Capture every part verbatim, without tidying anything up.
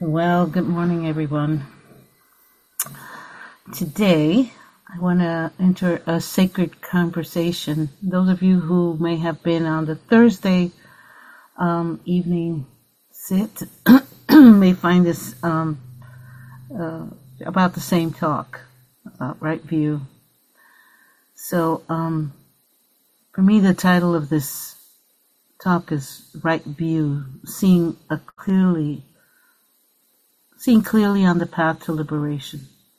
Well, good morning, everyone. Today, I want to enter a sacred conversation. Those of you who may have been on the Thursday um, evening sit may find this um, uh, about the same talk, about right view. So, um, for me, the title of this talk is Right View, seeing a clearly Seeing clearly on the path to liberation.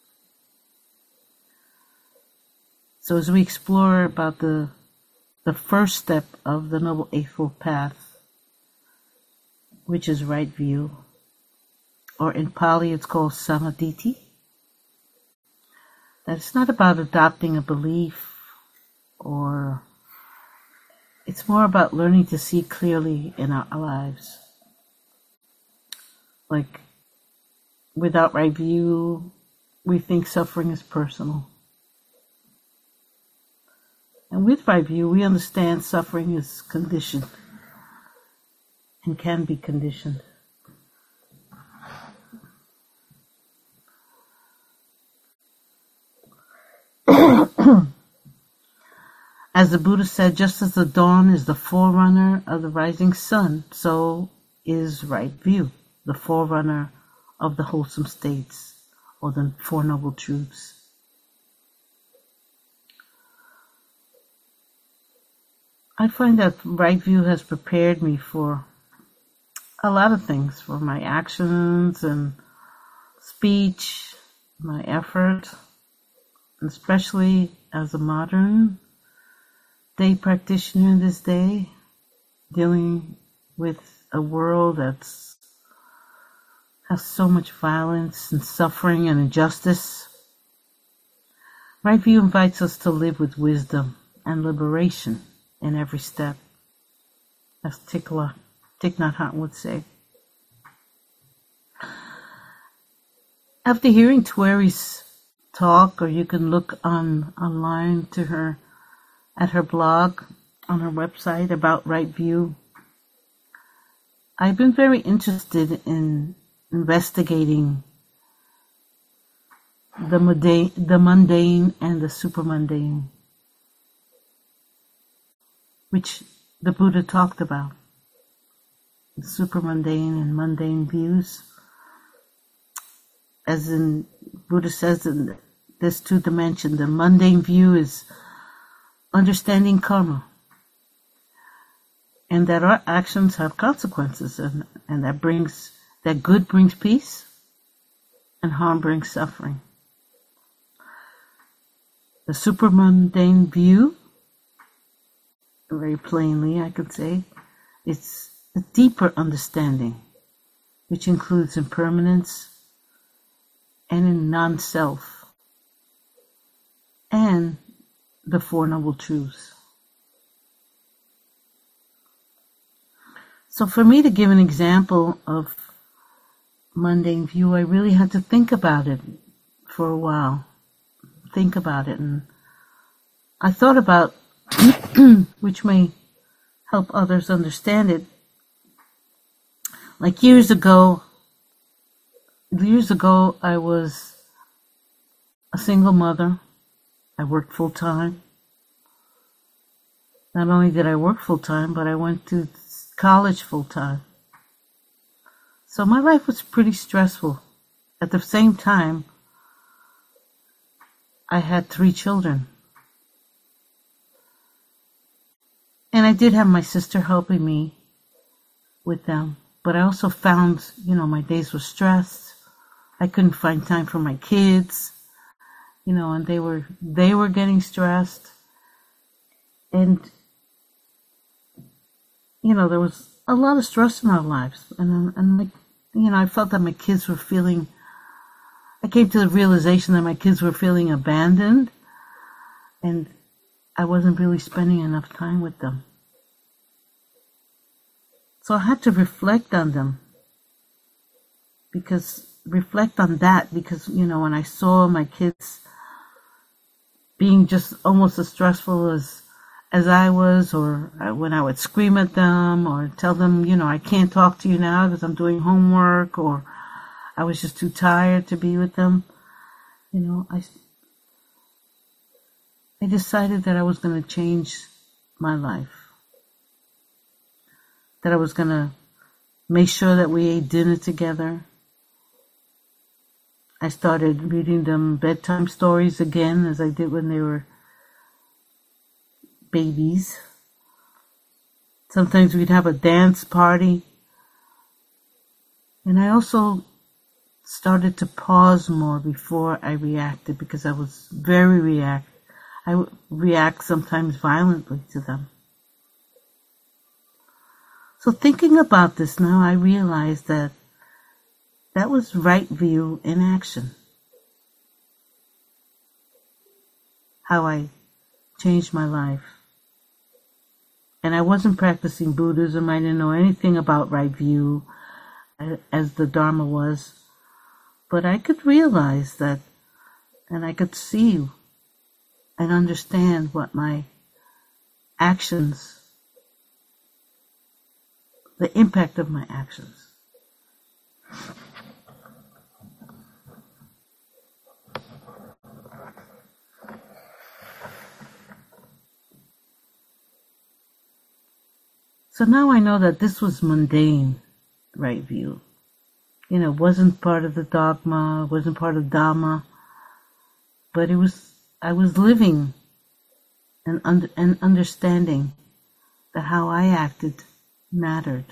So as we explore about the the first step of the Noble Eightfold Path, which is right view, or in Pali it's called Samaditi, that it's not about adopting a belief, or it's more about learning to see clearly in our lives. Like, without right view, we think suffering is personal. And with right view, we understand suffering is conditioned and can be conditioned. As the Buddha said, just as the dawn is the forerunner of the rising sun, so is right view, the forerunner of the wholesome states, or the Four Noble Truths. I find that right view has prepared me for a lot of things, for my actions and speech, my effort, especially as a modern day practitioner in this day, dealing with a world that's has so much violence and suffering and injustice. Right view invites us to live with wisdom and liberation in every step, as Thich Nhat Hanh would say. After hearing Tweri's talk, or you can look on online to her at her blog on her website about right view, I've been very interested in investigating the mundane, the mundane and the supermundane, which the Buddha talked about. The supermundane and mundane views. As in, Buddha says in this two dimension, the mundane view is understanding karma, and that our actions have consequences, and, and that brings that good brings peace and harm brings suffering. The supermundane view, very plainly I could say, it's a deeper understanding, which includes impermanence and in non-self, and the Four Noble Truths. So for me to give an example of mundane view, I really had to think about it for a while. Think about it. And I thought about, which may help others understand it. Like years ago, years ago, I was a single mother. I worked full time. Not only did I work full time, but I went to college full time. So my life was pretty stressful. At the same time, I had three children. And I did have my sister helping me with them. But I also found, you know, my days were stressed. I couldn't find time for my kids, you know, and they were, they were getting stressed. And, you know, there was a lot of stress in our lives. And, and like, you know, I felt that my kids were feeling, I came to the realization that my kids were feeling abandoned, and I wasn't really spending enough time with them. So I had to reflect on them, because, reflect on that, because, you know, when I saw my kids being just almost as stressful as as I was, or when I would scream at them or tell them, you know, I can't talk to you now because I'm doing homework, or I was just too tired to be with them. You know, I, I decided that I was going to change my life. That I was going to make sure that we ate dinner together. I started reading them bedtime stories again, as I did when they were babies. Sometimes we'd have a dance party. And I also started to pause more before I reacted, because I was very react. I would react sometimes violently to them. So thinking about this now, I realized that that was right view in action. How I changed my life. And I wasn't practicing Buddhism. I didn't know anything about right view as the Dharma was. But I could realize that, and I could see and understand what my actions, the impact of my actions. So now I know that this was mundane right view. You know, it wasn't part of the dogma, it wasn't part of Dhamma, but it was, I was living and, under, and understanding that how I acted mattered.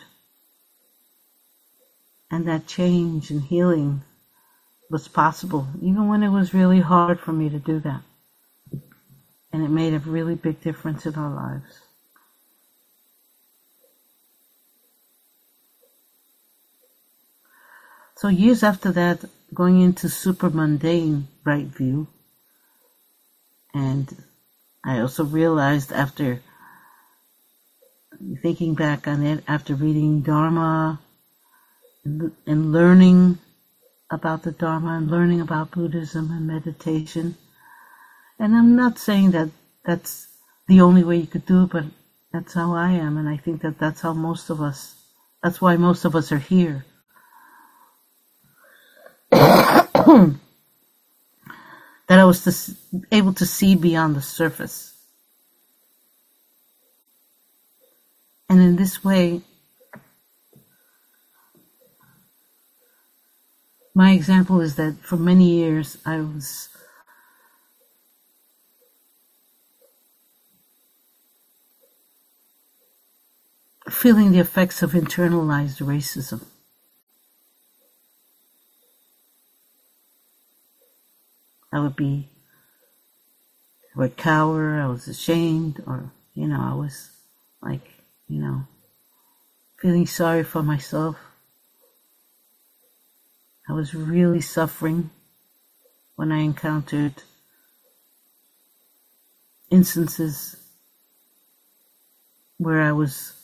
And that change and healing was possible, even when it was really hard for me to do that. And it made a really big difference in our lives. So years after that, going into super mundane right view, and I also realized after thinking back on it, after reading Dharma and, and learning about the Dharma and learning about Buddhism and meditation, and I'm not saying that that's the only way you could do it, but that's how I am, and I think that that's how most of us, that's why most of us are here. That I was to, able to see beyond the surface. And in this way, my example is that for many years I was feeling the effects of internalized racism. I would be, I would cower, I was ashamed, or, you know, I was like, you know, feeling sorry for myself. I was really suffering when I encountered instances where I was,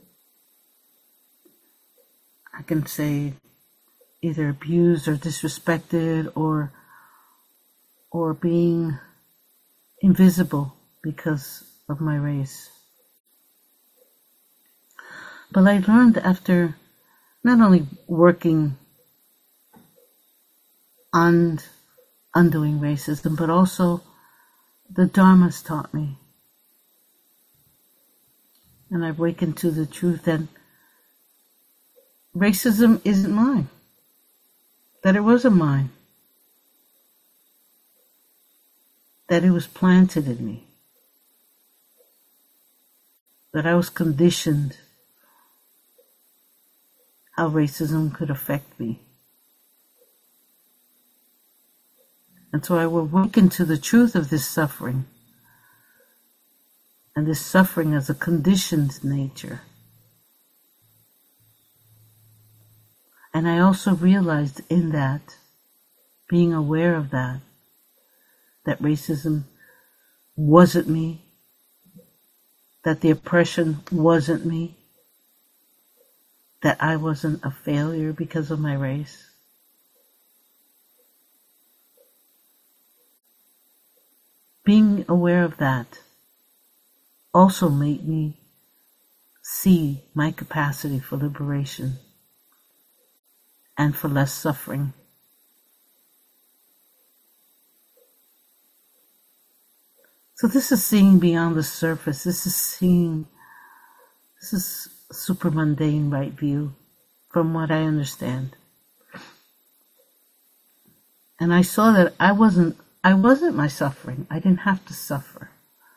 I can say, either abused or disrespected, or or being invisible because of my race. But I learned after not only working on undoing racism, but also the Dharma's taught me. And I've awakened to the truth that racism isn't mine, that it wasn't mine, that it was planted in me, that I was conditioned how racism could affect me. And so I awakened to the truth of this suffering, and this suffering as a conditioned nature. And I also realized in that, being aware of that, that racism wasn't me, that the oppression wasn't me, that I wasn't a failure because of my race. Being aware of that also made me see my capacity for liberation and for less suffering. So this is seeing beyond the surface. This is seeing, this is super mundane right view from what I understand. And I saw that I wasn't, I wasn't my suffering. I didn't have to suffer.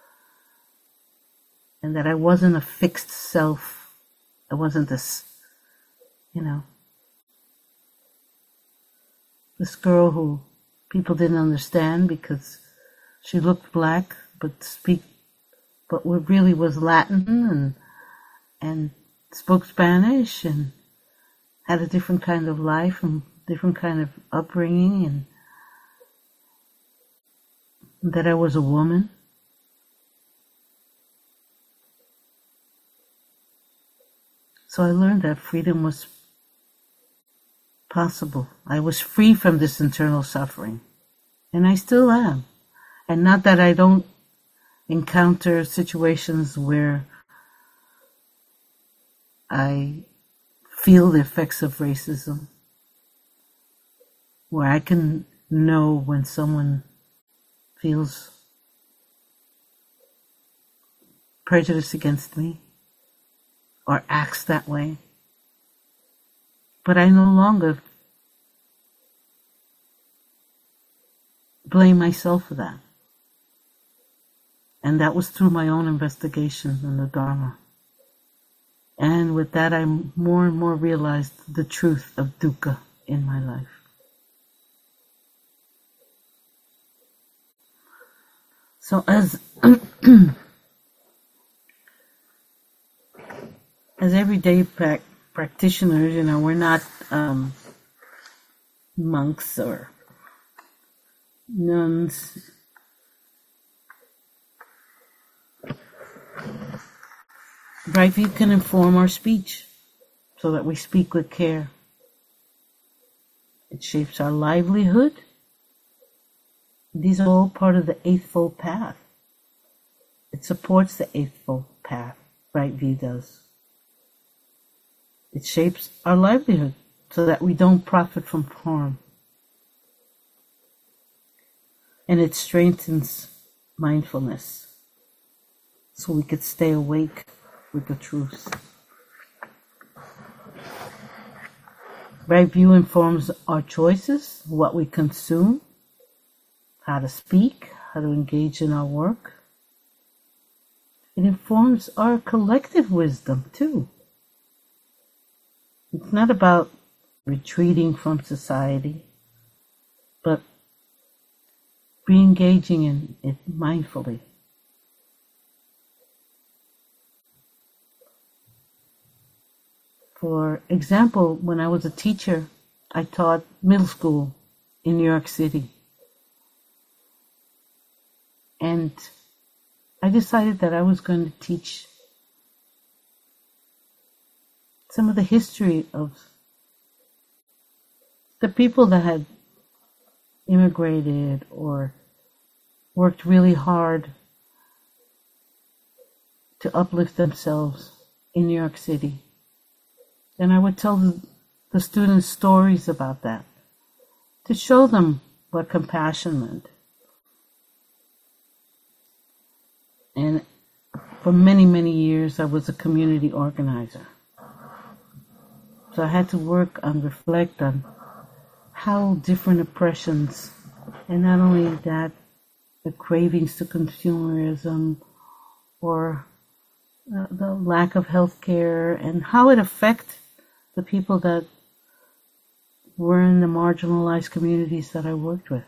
And that I wasn't a fixed self. I wasn't this, you know, this girl who people didn't understand because she looked black, but speak, but what really was Latin and, and spoke Spanish and had a different kind of life and different kind of upbringing, and that I was a woman. So I learned that freedom was possible. I was free from this internal suffering, and I still am. And not that I don't encounter situations where I feel the effects of racism, where I can know when someone feels prejudice against me or acts that way. But I no longer blame myself for that. And that was through my own investigation in the Dharma. And with that, I more and more realized the truth of dukkha in my life. So as as everyday pra- practitioners, you know, we're not um, monks or nuns. Right view can inform our speech so that we speak with care. It shapes our livelihood. These are all part of the Eightfold Path. It supports the Eightfold Path. Right view does. It shapes our livelihood so that we don't profit from harm. And it strengthens mindfulness so we could stay awake with the truth. Right view informs our choices, what we consume, how to speak, how to engage in our work. It informs our collective wisdom too. It's not about retreating from society, but re-engaging in it mindfully. For example, when I was a teacher, I taught middle school in New York City. And I decided that I was going to teach some of the history of the people that had immigrated or worked really hard to uplift themselves in New York City. And I would tell the, the students stories about that to show them what compassion meant. And for many, many years, I was a community organizer. So I had to work and reflect on how different oppressions, and not only that, the cravings to consumerism or uh, the lack of health care, and how it affects the people that were in the marginalized communities that I worked with.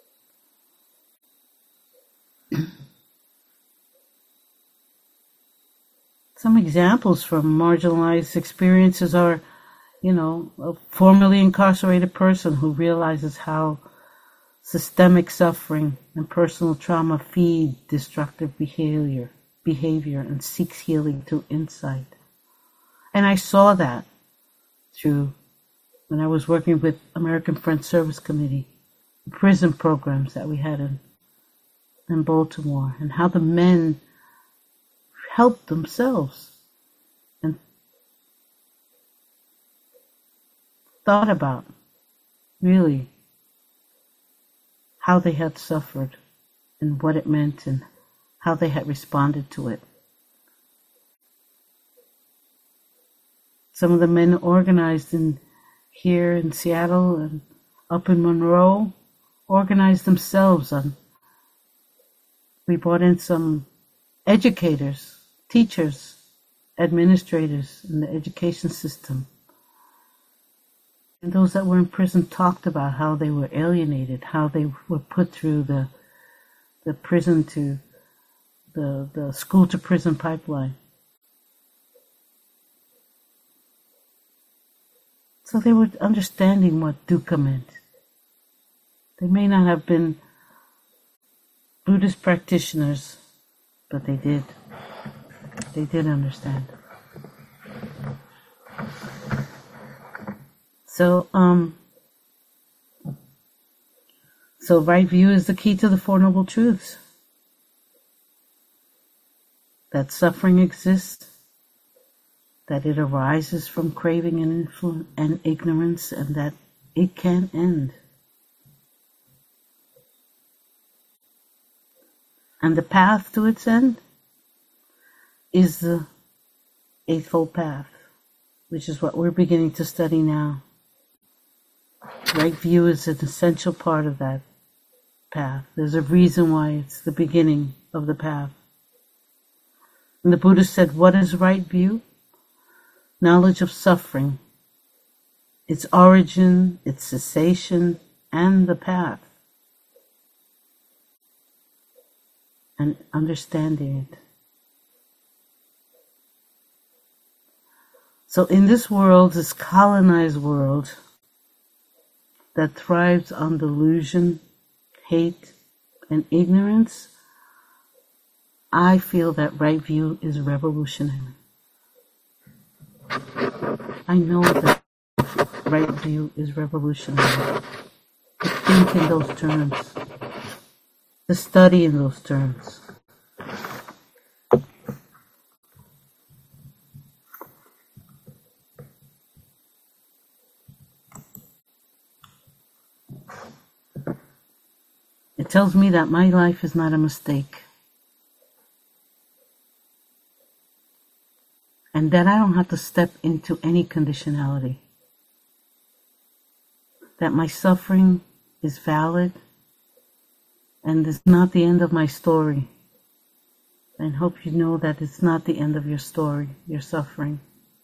Some examples from marginalized experiences are, you know, a formerly incarcerated person who realizes how systemic suffering and personal trauma feed destructive behavior, behavior and seeks healing through insight. And I saw that through when I was working with American Friends Service Committee, prison programs that we had in, in Baltimore, and how the men helped themselves and thought about, really, how they had suffered and what it meant and how they had responded to it. Some of the men organized in here in Seattle and up in Monroe organized themselves. On, we brought in some educators, teachers, administrators in the education system. And those that were in prison talked about how they were alienated, how they were put through the the prison to the the school to prison pipeline. So they were understanding what dukkha meant. They may not have been Buddhist practitioners, but they did. They did understand. So, um, so right view is the key to the Four Noble Truths. That suffering exists, that it arises from craving and influ- and ignorance, and that it can end. And the path to its end is the Eightfold Path, which is what we're beginning to study now. Right view is an essential part of that path. There's a reason why it's the beginning of the path. And the Buddha said, what is right view? Knowledge of suffering, its origin, its cessation, and the path. And understanding it. So in this world, this colonized world that thrives on delusion, hate, and ignorance, I feel that right view is revolutionary. I know that right view is revolutionary. To think in those terms. To study in those terms. It tells me that my life is not a mistake. And that I don't have to step into any conditionality. That my suffering is valid and is not the end of my story. And hope you know that it's not the end of your story, your suffering.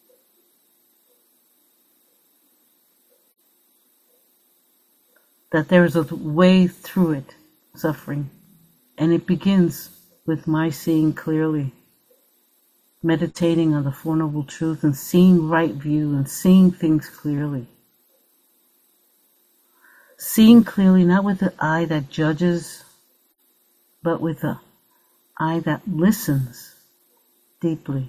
That there is a way through it, suffering. And it begins with my seeing clearly. Meditating on the Four Noble Truths and seeing right view and seeing things clearly. Seeing clearly not with the eye that judges, but with the eye that listens deeply.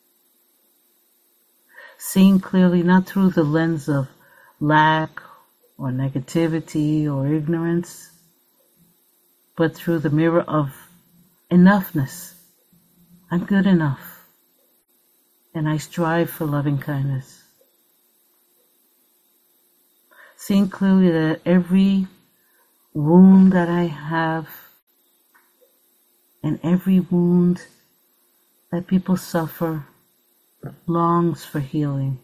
Seeing clearly not through the lens of lack or negativity or ignorance, but through the mirror of enoughness. I'm good enough. And I strive for loving kindness. Seeing clearly that every wound that I have and every wound that people suffer longs for healing.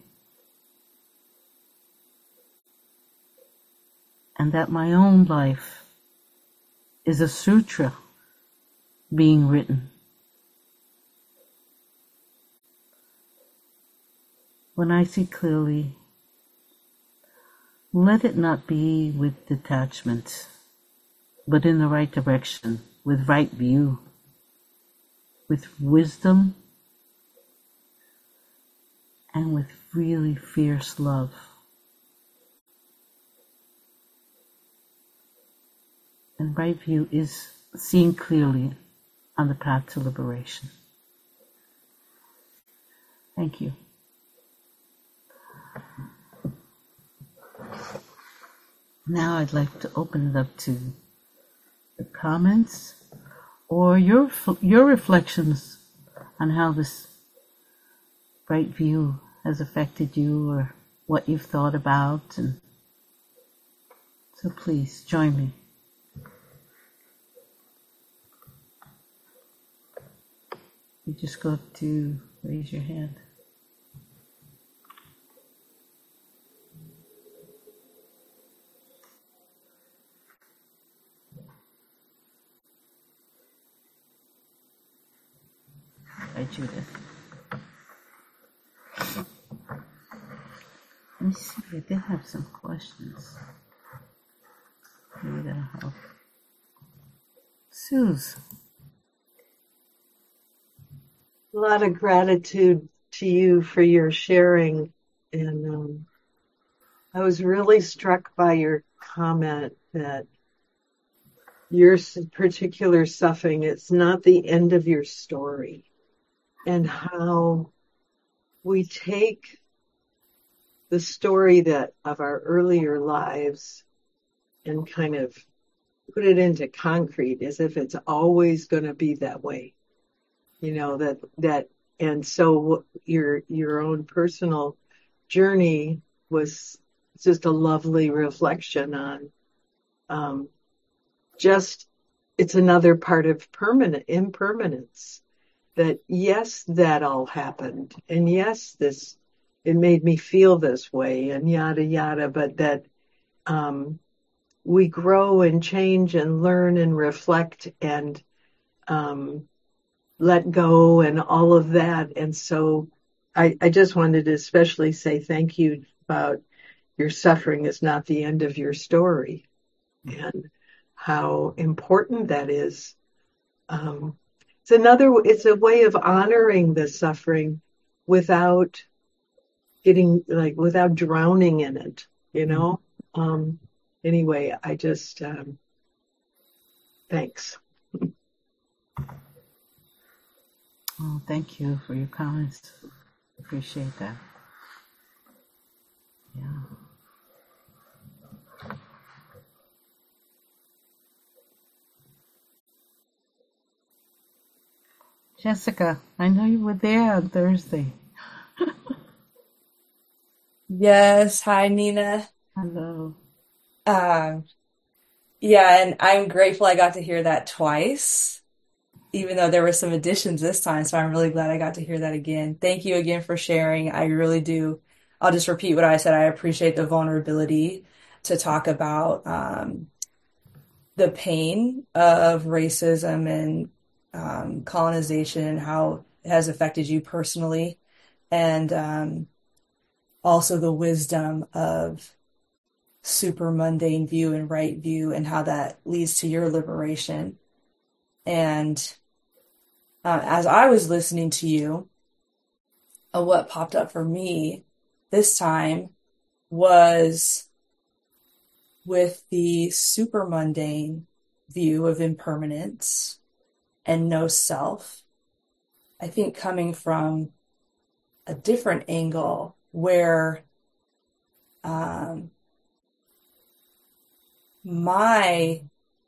And that my own life is a sutra being written. When I see clearly, let it not be with detachment, but in the right direction, with right view, with wisdom, and with really fierce love. And right view is seeing clearly on the path to liberation. Thank you. Now I'd like to open it up to the comments or your your reflections on how this right view has affected you or what you've thought about. And so please join me. You just go to raise your hand. Hi, Judith. Let me see. I did have some questions. Maybe that'll help. Suze. A lot of gratitude to you for your sharing. And um, I was really struck by your comment that your particular suffering, it's not the end of your story. And how we take the story that of our earlier lives and kind of put it into concrete as if it's always going to be that way. You know, that, that, and so your, your own personal journey was just a lovely reflection on, um, just, it's another part of permanent impermanence that yes, that all happened. And yes, this, it made me feel this way and yada, yada, but that, um, we grow and change and learn and reflect and, um, let go and all of that. And so I, I just wanted to especially say thank you about your suffering is not the end of your story and how important that is. Um, it's another, it's a way of honoring the suffering without getting like, without drowning in it, you know? Um, anyway, I just, um, thanks. Oh, thank you for your comments. Appreciate that. Yeah. Jessica, I know you were there on Thursday. Yes, hi Nina. Hello. Um, yeah, and I'm grateful I got to hear that twice, even though there were some additions this time, so I'm really glad I got to hear that again. Thank you again for sharing. I really do. I'll just repeat what I said. I appreciate the vulnerability to talk about um, the pain of racism and um, colonization and how it has affected you personally, and um, also the wisdom of super mundane view and right view and how that leads to your liberation. And uh, as I was listening to you, uh, what popped up for me this time was with the super mundane view of impermanence and no self. I think coming from a different angle where um, my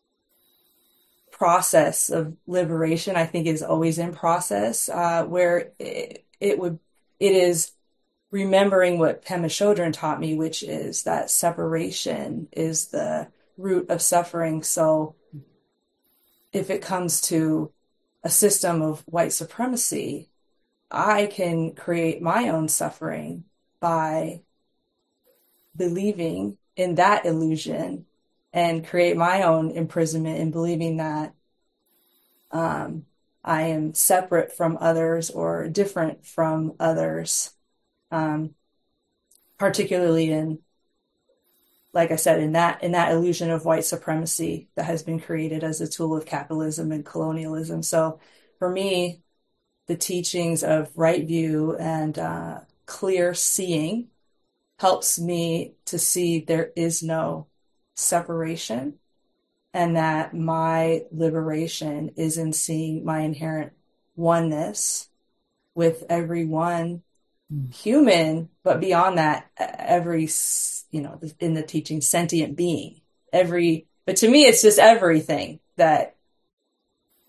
process of liberation, I think, is always in process, uh, where it, it would, it is remembering what Pema Chodron taught me, which is that separation is the root of suffering. So if it comes to a system of white supremacy, I can create my own suffering by believing in that illusion and create my own imprisonment in believing that um, I am separate from others or different from others, um, particularly in, like I said, in that in that illusion of white supremacy that has been created as a tool of capitalism and colonialism. So for me, the teachings of right view and uh, clear seeing helps me to see there is no separation and that my liberation is in seeing my inherent oneness with everyone mm. human, but beyond that, every, you know, in the teaching, sentient being, every, but to me, it's just everything that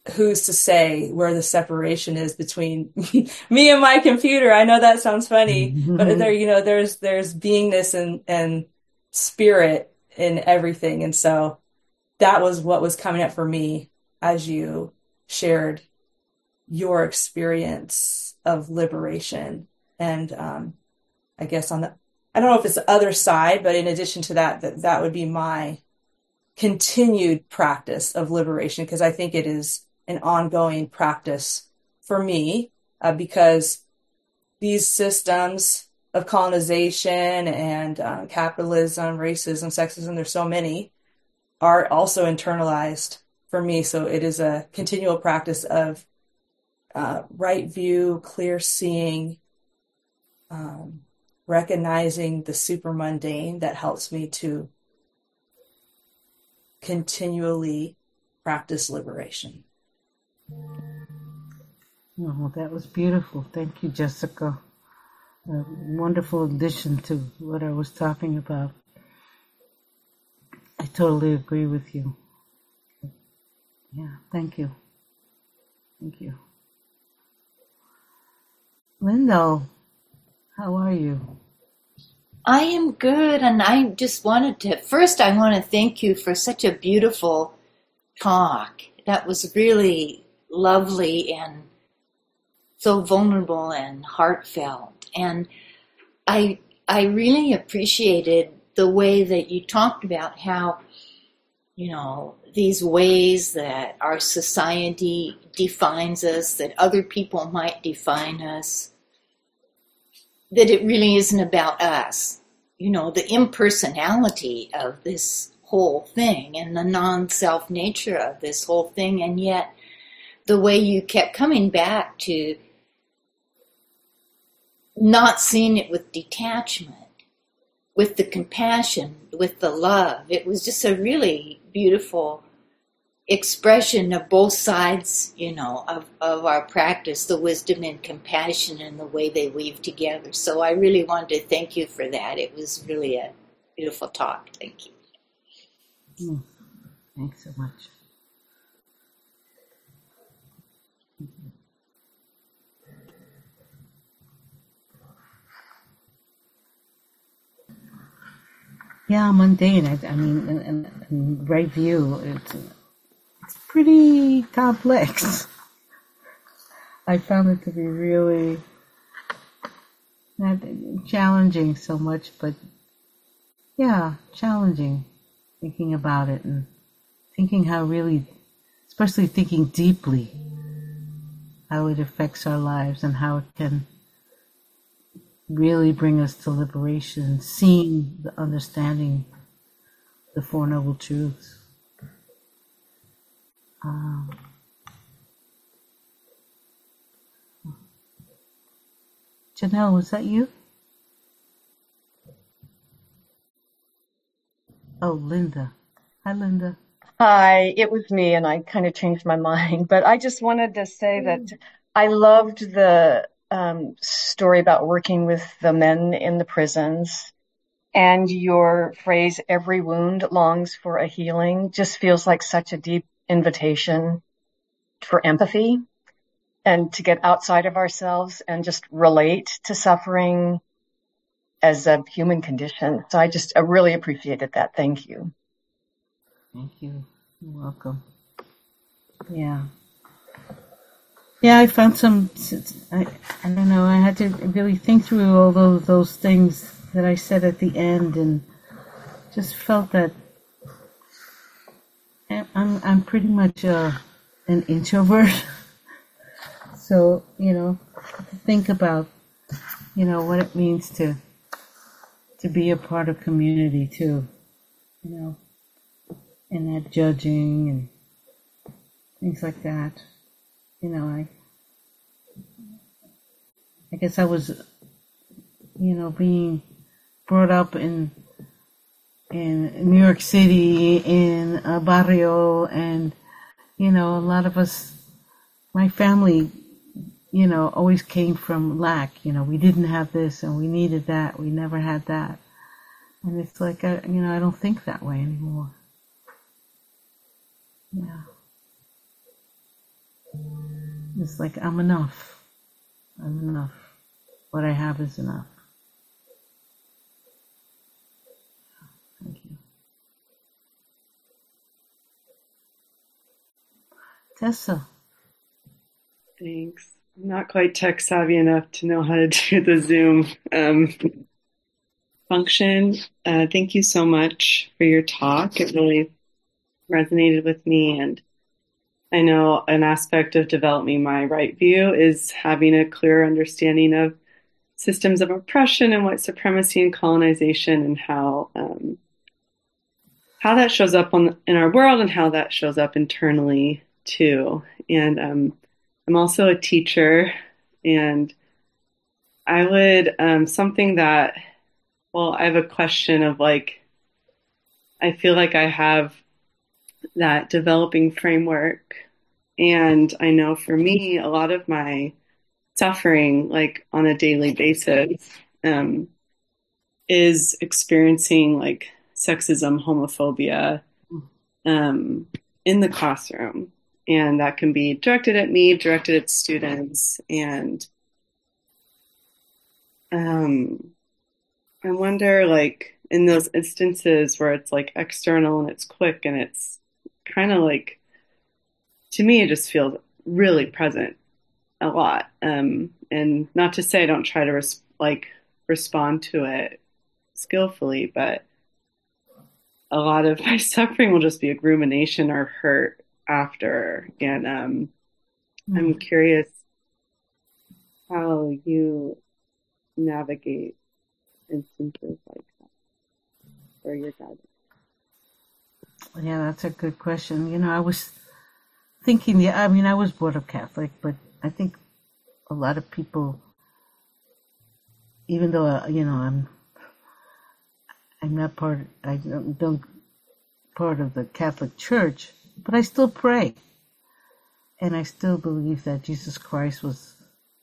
who's to say where the separation is between me and my computer? I know that sounds funny, but there, you know, there's, there's beingness and, and spirit in everything. And so that was what was coming up for me as you shared your experience of liberation. And, um, I guess on the, I don't know if it's the other side, but in addition to that, that, that would be my continued practice of liberation, because I think it is an ongoing practice for me, uh, because these systems of colonization and uh, capitalism, racism, sexism, there's so many, are also internalized for me. So it is a continual practice of uh, right view, clear seeing, um, recognizing the super mundane that helps me to continually practice liberation. Oh, that was beautiful. Thank you, Jessica. A wonderful addition to what I was talking about. I totally agree with you. Yeah, thank you. Thank you. Linda, how are you? I am good, and I just wanted to, first I want to thank you for such a beautiful talk. That was really lovely and so vulnerable and heartfelt. And I I really appreciated the way that you talked about how, you know, these ways that our society defines us, that other people might define us, that it really isn't about us. You know, the impersonality of this whole thing and the non-self nature of this whole thing. And yet the way you kept coming back to not seeing it with detachment, with the compassion, with the love. It was just a really beautiful expression of both sides, you know, of, of our practice, the wisdom and compassion and the way they weave together. So I really wanted to thank you for that. It was really a beautiful talk. Thank you. Mm, thanks so much. Yeah, mundane. I, I mean, in, in, in right view, it's it's pretty complex. I found it to be really not challenging so much, but yeah, challenging. Thinking about it and thinking how really, especially thinking deeply, how it affects our lives and how it can really bring us to liberation, seeing the understanding the Four Noble Truths. Um, Janelle, was that you? Oh, Linda. Hi, Linda. Hi, it was me, and I kind of changed my mind. But I just wanted to say that I loved the um, story about working with the men in the prisons, and your phrase, every wound longs for a healing, just feels like such a deep invitation for empathy and to get outside of ourselves and just relate to suffering as a human condition. So I just I really appreciated that. Thank you. Thank you. You're welcome. Yeah. Yeah, I found some, I, I don't know, I had to really think through all those, those things that I said at the end and just felt that I'm, I'm pretty much uh, an introvert. So, you know, think about, you know, what it means to, to be a part of community too, you know, and that judging and things like that. You know, I, I guess I was, you know, being brought up in, in New York City, in a barrio, and, you know, a lot of us, my family, you know, always came from lack. You know, we didn't have this and we needed that. We never had that. And it's like, I, you know, I don't think that way anymore. Yeah. It's like I'm enough. I'm enough. What I have is enough. Thank you. Tessa. Thanks. I'm not quite tech savvy enough to know how to do the Zoom um, function. Uh, thank you so much for your talk. It really resonated with me. And I know an aspect of developing my right view is having a clear understanding of systems of oppression and white supremacy and colonization, and how um, how that shows up on in our world and how that shows up internally too. And um, I'm also a teacher, and I would um, something that well, I have a question of like, I feel like I have that developing framework, and I know for me, a lot of my suffering, like on a daily basis, um, is experiencing like sexism, homophobia, um, in the classroom. And that can be directed at me, directed at students. And um, I wonder, like, in those instances where it's like external and it's quick and it's kind of like, to me, it just feels really present a lot. Um, and not to say I don't try to res- like respond to it skillfully, but a lot of my suffering will just be a rumination or hurt after. And um, mm. I'm curious how you navigate instances like that, or your guidance. Yeah, that's a good question. You know, I was thinking, yeah, I mean, I was brought up Catholic, but I think a lot of people, even though, uh, you know, I'm I'm not part, I don't, don't part of the Catholic Church, but I still pray. And I still believe that Jesus Christ was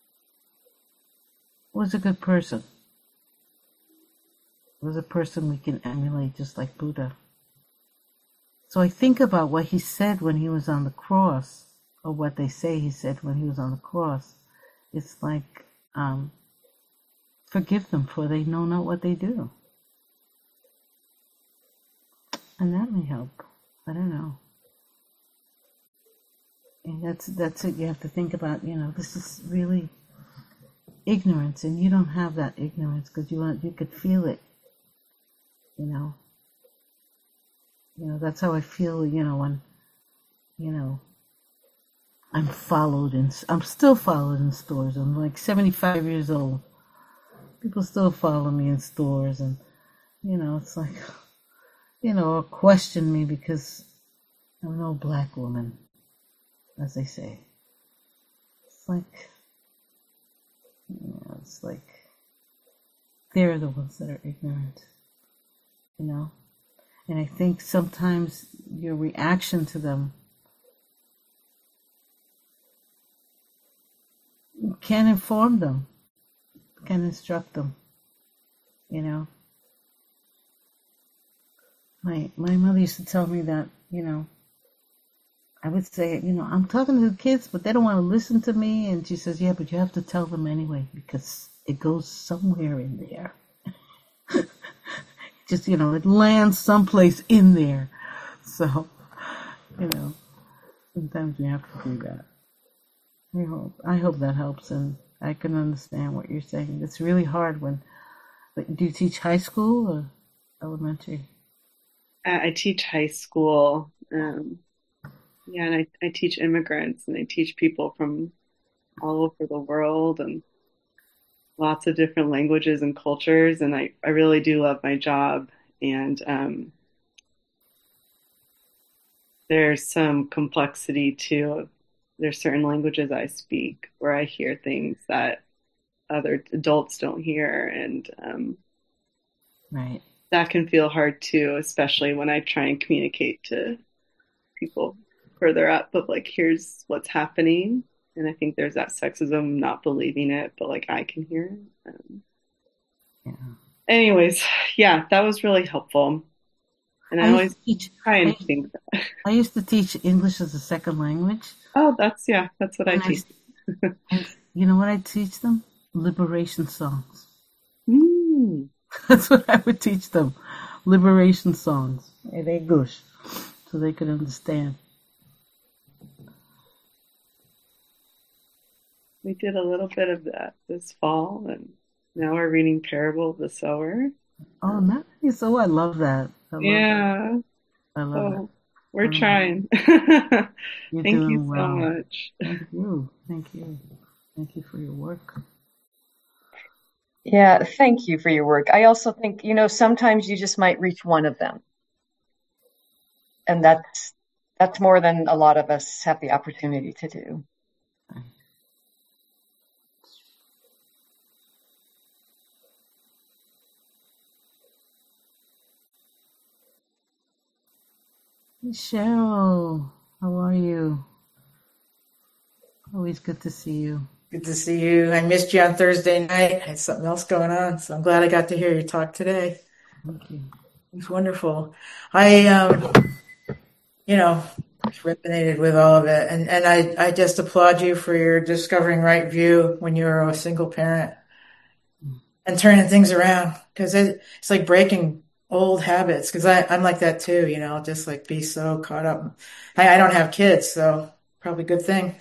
was a good person. Was a person we can emulate, just like Buddha. So I think about what he said when he was on the cross, or what they say he said when he was on the cross. It's like, um, forgive them, for they know not what they do. And that may help. I don't know. And that's that's it. You have to think about, you know, this is really ignorance, and you don't have that ignorance because you want, you could feel it. You know. You know, that's how I feel, you know, when, you know, I'm followed in, I'm still followed in stores. I'm like seventy-five years old. People still follow me in stores, and, you know, it's like, you know, or question me because I'm no black woman, as they say. It's like, you know, it's like, they're the ones that are ignorant, you know? And I think sometimes your reaction to them can inform them, can instruct them, you know. My my mother used to tell me that, you know, I would say, you know, I'm talking to the kids, but they don't want to listen to me. And she says, yeah, but you have to tell them anyway, because it goes somewhere in there. Just, you know, it lands someplace in there. So, you know, sometimes you have to do that. I hope, I hope that helps, and I can understand what you're saying. It's really hard when, do you teach high school or elementary? I teach high school. Um, yeah, and I, I teach immigrants, and I teach people from all over the world and lots of different languages and cultures. And I, I really do love my job. And um, there's some complexity too. There's certain languages I speak where I hear things that other adults don't hear. And um, right. that can feel hard too, especially when I try and communicate to people further up of like, here's what's happening. And I think there's that sexism, not believing it, but like I can hear it. Um, yeah. Anyways, yeah, that was really helpful. And I, I always teach, try and I, think that. I used to teach English as a second language. Oh, that's, yeah, that's what and I teach. And you know what I teach them? Liberation songs. Mm. That's what I would teach them. Liberation songs in English, so they could understand. We did a little bit of that this fall, and now we're reading Parable of the Sower. Oh, nice. Oh, I love that. I love Yeah. that. I love Oh, it. we're I love trying. You're Thank doing you so well. much. Thank you. Thank you. Thank you for your work. Yeah, thank you for your work. I also think, you know, sometimes you just might reach one of them. And that's that's more than a lot of us have the opportunity to do. Hey, Cheryl, how are you? Always good to see you. Good to see you. I missed you on Thursday night. I had something else going on, so I'm glad I got to hear your talk today. Thank you. It was wonderful. I, um, you know, resonated with all of it, and and I I just applaud you for your discovering right view when you were a single parent and turning things around, because it, it's like breaking old habits. Because I I'm like that too, you know, just like be so caught up. I, I don't have kids, so probably a good thing.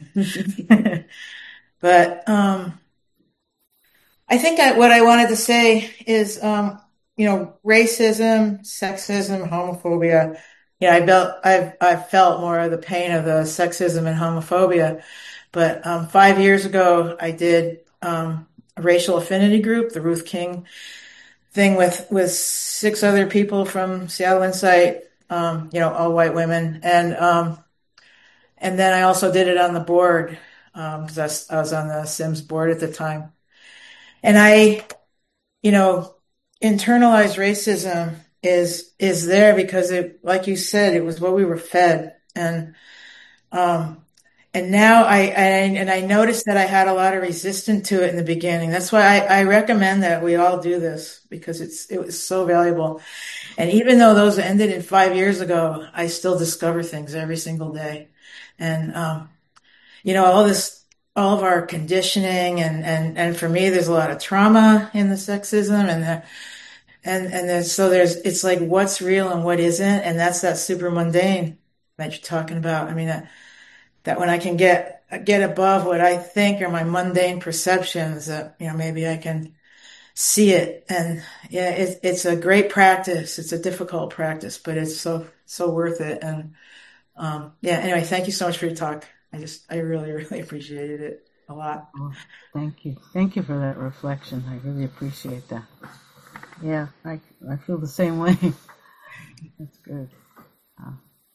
But um, I think I, what I wanted to say is, um, you know, racism, sexism, homophobia. Yeah, I felt I've I've felt more of the pain of the sexism and homophobia. But um, five years ago, I did um, a racial affinity group, the Ruth King thing, with with six other people from Seattle Insight. Um, you know, all white women, and um, and then I also did it on the board because um, I, I was on the Sims board at the time. And I, you know, internalized racism is is there because it, like you said, it was what we were fed. And um, and now I, I and I noticed that I had a lot of resistance to it in the beginning. That's why I, I recommend that we all do this, because it's it was so valuable. And even though those ended in five years ago, I still discover things every single day. And um, you know, all this, all of our conditioning, and, and, and for me, there's a lot of trauma in the sexism, and the, and, and there's, so there's, it's like what's real and what isn't. And that's that super mundane that you're talking about. I mean, that, that when I can get, get above what I think are my mundane perceptions, that, you know, maybe I can see it. And yeah, it, it's a great practice. It's a difficult practice, but it's so, so worth it. And, um, yeah, anyway, thank you so much for your talk. I just, I really, really appreciated it a lot. Oh, thank you. Thank you for that reflection. I really appreciate that. Yeah, I I feel the same way. That's good. Uh,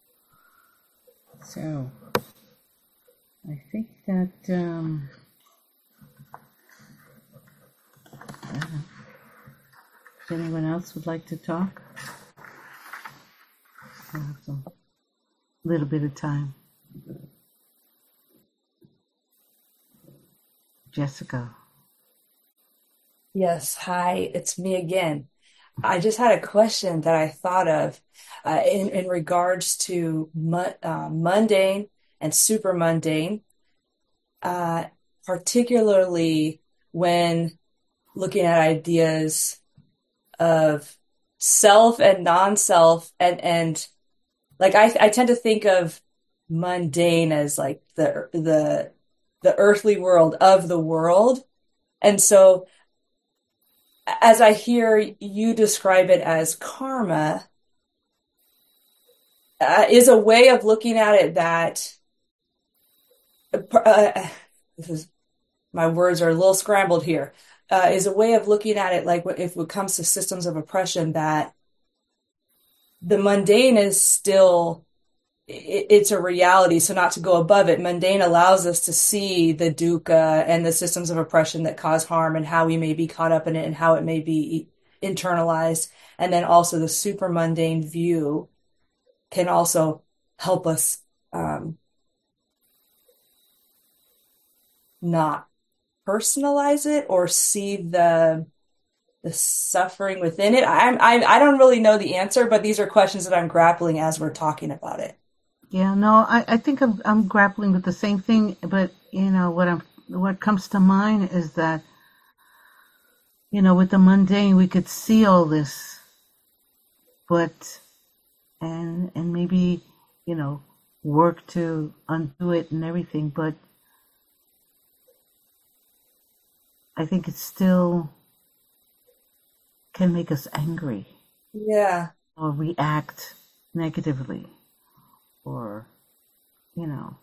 so, I think that, um, I don't know. If anyone else would like to talk, I have some little bit of time. Jessica. Yes, hi, it's me again. I just had a question that I thought of uh, in, in regards to mu- uh, mundane and super mundane, uh, particularly when looking at ideas of self and non-self, and, and like I, I tend to think of mundane as like the the the earthly world of the world. And so as I hear you describe it as karma, uh, is a way of looking at it that, uh, this is, my words are a little scrambled here, uh, is a way of looking at it like if it comes to systems of oppression, that the mundane is still, it's a reality. So not to go above it, mundane allows us to see the dukkha and the systems of oppression that cause harm and how we may be caught up in it and how it may be internalized. And then also the super mundane view can also help us um, not personalize it or see the the suffering within it. I'm, I I don't really know the answer, but these are questions that I'm grappling as we're talking about it. Yeah, no, I, I think I'm, I'm grappling with the same thing, but you know what I'm what comes to mind is that, you know, with the mundane, we could see all this, but, and, and maybe, you know, work to undo it and everything, but I think it still can make us angry. Yeah. Or react negatively, or, you know,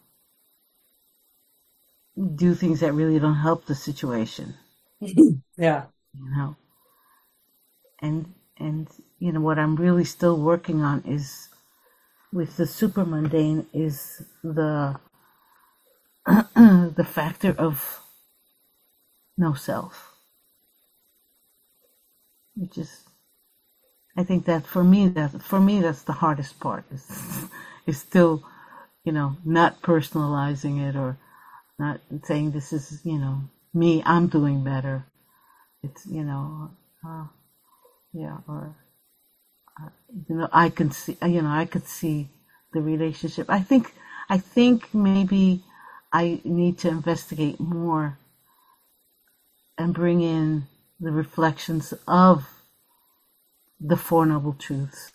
do things that really don't help the situation. Yeah. You know, and and you know what I'm really still working on is with the super mundane is the the factor of no self, which is, I think that for me that for me that's the hardest part is is still, you know, not personalizing it or not saying this is, you know, me, I'm doing better. It's, you know, uh, yeah, or, uh, you know, I can see, you know, I could see the relationship. I think, I think maybe I need to investigate more and bring in the reflections of the Four Noble Truths.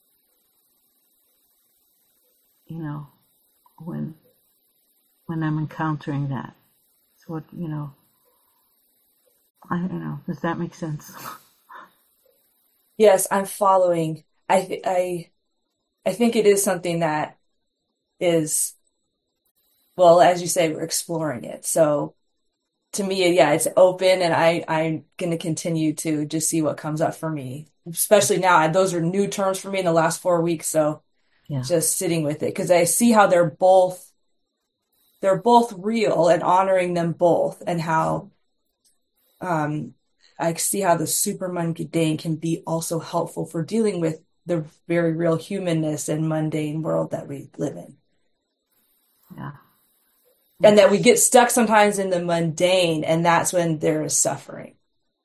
You know, when, when I'm encountering that. So what, you know, I don't know. Does that make sense? Yes, I'm following. I th- I I think it is something that is, well, as you say, we're exploring it. So to me, yeah, it's open, and I I'm gonna continue to just see what comes up for me. Especially now, those are new terms for me in the last four weeks. So Yeah. just sitting with it because I see how they're both they're both real and honoring them both, and how um I see how the super mundane can be also helpful for dealing with the very real humanness and mundane world that we live in. Yeah. And that we get stuck sometimes in the mundane, and that's when there is suffering.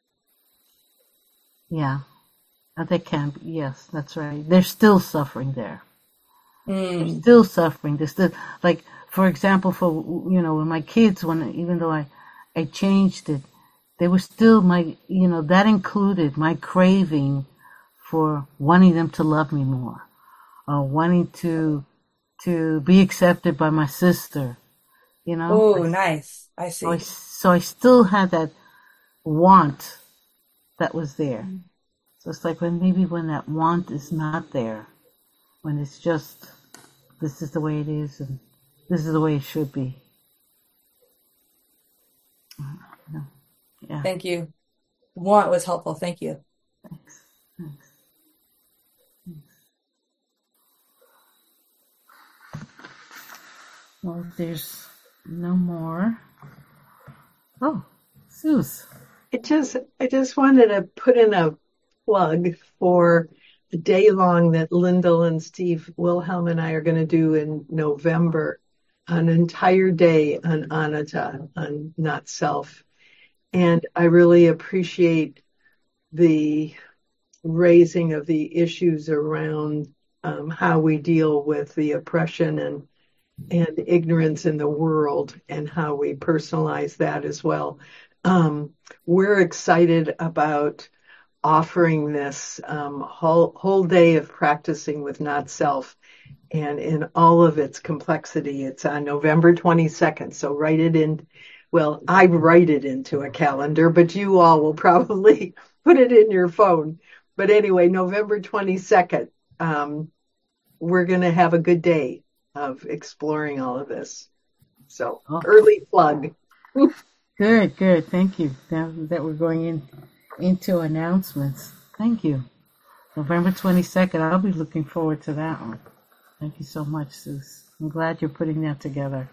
Yeah. Uh, They can be. Yes, that's right. There's still suffering there. There's Mm. still suffering. There's still, like, for example, for, you know, when my kids, when, even though I, I changed it, they were still my, you know, that included my craving for wanting them to love me more, or wanting to, to be accepted by my sister, you know? Oh, nice. I So I, see. so I still had that want that was there. So it's like when maybe when that want is not there, when it's just, this is the way it is and this is the way it should be. Yeah. Yeah. Thank you. Want was helpful. Thank you. Thanks. Thanks. Well, if there's no more. Oh, Suze. I just, I just wanted to put in a plug for a day long that Lyndall and Steve Wilhelm and I are going to do in November, an entire day on Anatta, on not self. And I really appreciate the raising of the issues around um, how we deal with the oppression and and ignorance in the world and how we personalize that as well. Um, we're excited about offering this um, whole whole day of practicing with not self, and in all of its complexity. It's on November twenty-second, so write it in. Well, I write it into a calendar, but you all will probably put it in your phone. But anyway, November twenty-second, um, we're going to have a good day of exploring all of this. So Oh, early plug. good, good. Thank you. Now that we're going in into announcements. Thank you. November twenty-second. I'll be looking forward to that one. Thank you so much, Suze. I'm glad you're putting that together.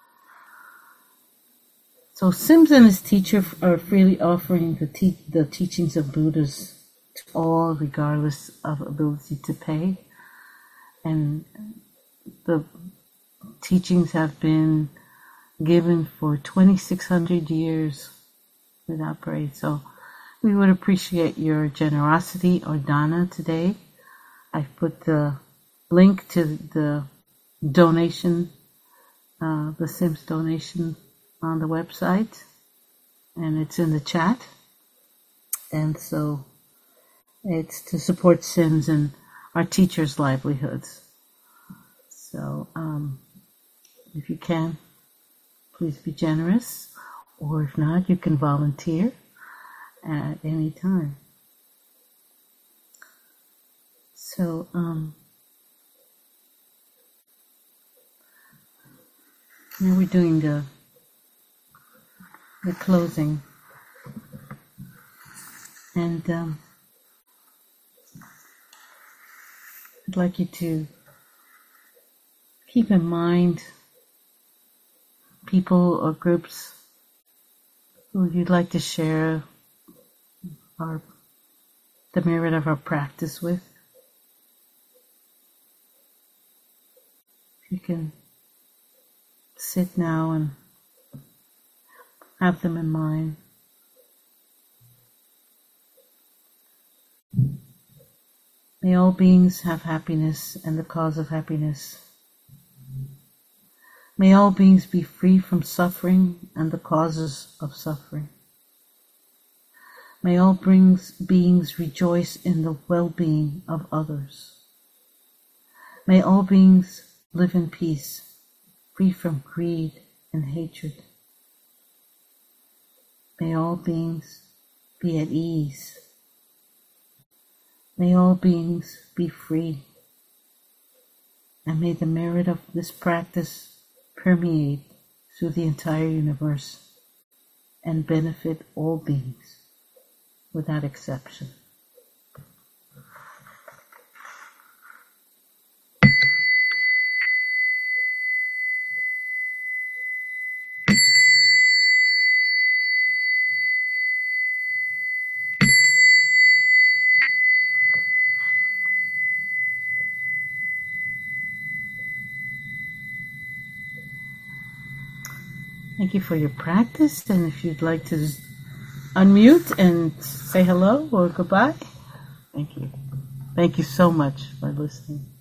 So Sims and his teacher are freely offering the, te- the teachings of Buddhas to all, regardless of ability to pay. And the teachings have been given for twenty-six hundred years without praise. So we would appreciate your generosity or dana today. I've put the link to the donation, uh, the Sims donation on the website, and it's in the chat. And so it's to support Sims and our teachers' livelihoods. So um, if you can, please be generous, or if not, you can volunteer at any time. So um, now we're doing the the closing, and um, I'd like you to keep in mind people or groups who you'd like to share our the merit of our practice with. You can sit now and have them in mind. May all beings have happiness and the cause of happiness. May all beings be free from suffering and the causes of suffering. May all beings, beings rejoice in the well-being of others. May all beings live in peace, free from greed and hatred. May all beings be at ease. May all beings be free. And may the merit of this practice permeate through the entire universe and benefit all beings without exception. Thank you for your practice, and if you'd like to unmute and say hello or goodbye, thank you. Thank you so much for listening.